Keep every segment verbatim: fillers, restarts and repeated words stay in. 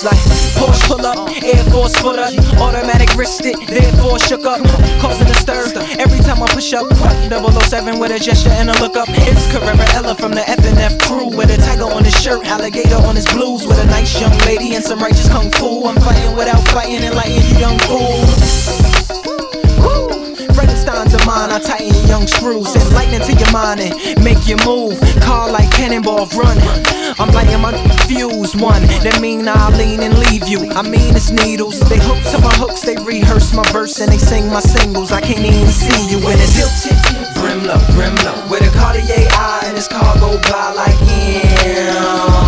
like Porsche pull up, Air Force footer, automatic wrist it, therefore shook up, causing a stir. Every time I push up, double oh seven with a gesture and a look up. It's Carrera Ella from the F N F crew, with a tiger on his shirt, alligator on his blues, with a nice young lady and some righteous kung fu. I'm fighting without fighting, enlighten you young fools. Frankenstein's of mine, I tighten your young screws, send lightning to your mind and make you move. Car like cannonball run, I'm lighting my fuse one. That mean I'll lean and leave you. I mean it's needles. They hook to my hooks, they rehearse my verse and they sing my singles. I can't even see you when it's tilted. Brimlow, Brimlow, with a Cartier eye and his car go by like yeah.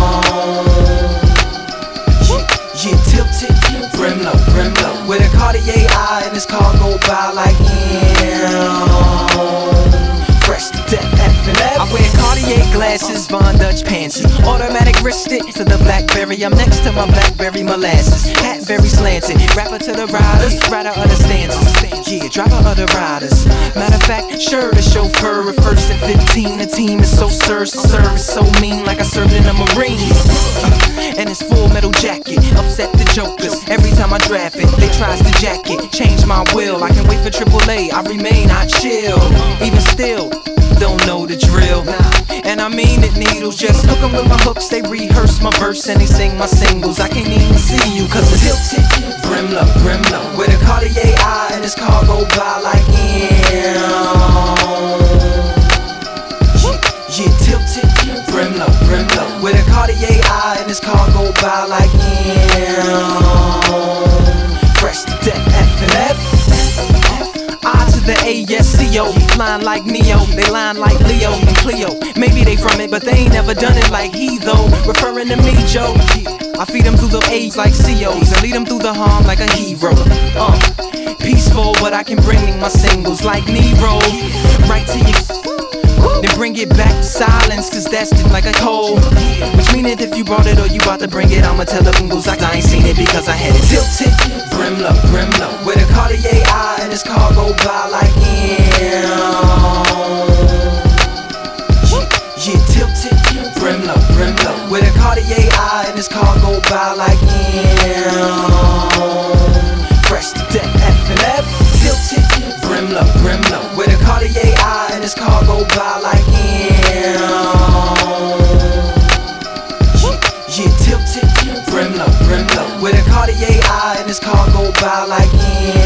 Yeah, tilted. Brimlow, Brimlow, with a Cartier eye and his car go by like yeah. Fresh to death, F and F. I wear Cartier glasses, Von Dutch pants, automatic wrist it to the Blackberry. I'm next to my Blackberry molasses, hat very slanted, rapper to the riders, rider of the stanzas. Yeah, driver of the riders. Matter of fact, sure the chauffeur at first at fifteen. The team is so served, service so mean, like I served in the Marines. And it's full metal jacket, upset the jokers. Every time I draft it, they tries to jack it, change my will. I can wait for triple A, I remain, I chill. Even still, don't know the drill. And I mean it, needles, just hook 'em with my hooks. They rehearse my verse and they sing my singles. I can't even see you cause it's tilted. Brimlow, Brimlow, with a Cartier eye and his car go by like yeah. Yeah, tilted. Brimlow, Brimlow, with a Cartier eye and his car go by like yeah. Fresh to death, F and F. I to the A S C O, flying like Neo, they line like Leo and Cleo. Maybe they from it, but they ain't never done it like he though. Referring to me, Joe. I feed them through the A's like C O's and lead them through the harm like a hero. Uh, peaceful, but I can bring my singles like Nero right to you. Then bring it back to silence, cause that's just like a cold. Which mean that if you brought it or you about to bring it, I'ma tell the bingles like I ain't seen it because I had it tilted. Brimlow, Brimlow, with a Cartier eye and his car go by like yeah. Yeah, tilted. Brimlow, Brimlow, with a Cartier eye and his car go by like yeah. Fresh to death, F and F. Tilted. Brimlow, Brimlow, with a Cartier eye and his car go by like yeah. Yeah, tilted. Brimlow, Brimlow, with a Cartier eye and his car go by like yeah.